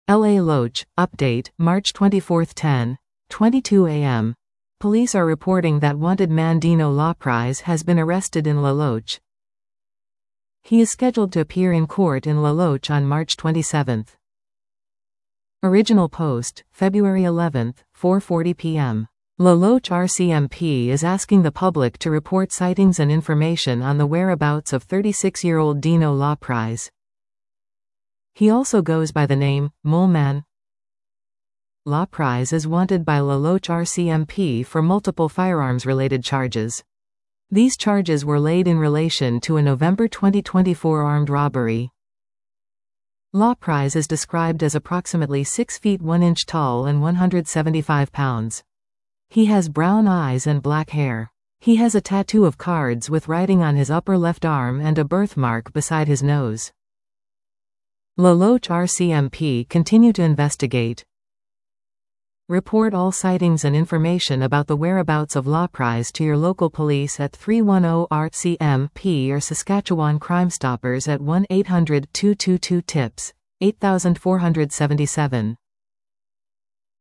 LA Loach, update, March 24, 10:22 a.m. Police are reporting that wanted man Dino LaPrize has been arrested in La Loach. He is scheduled to appear in court in La Loach on March 27. Original post, February 11, 4:40 p.m. La Loach RCMP is asking the public to report sightings and information on the whereabouts of 36-year-old Dino LaPrize. He also goes by the name, Mole Man. LaPrize is wanted by La Loach RCMP for multiple firearms-related charges. These charges were laid in relation to a November 2024 armed robbery. LaPrize is described as approximately 6 feet 1 inch tall and 175 pounds. He has brown eyes and black hair. He has a tattoo of cards with writing on his upper left arm and a birthmark beside his nose. La Loach RCMP continue to investigate. Report all sightings and information about the whereabouts of LaPrize to your local police at 310-RCMP or Saskatchewan Crime Stoppers at 1-800-222-TIPS, 8477.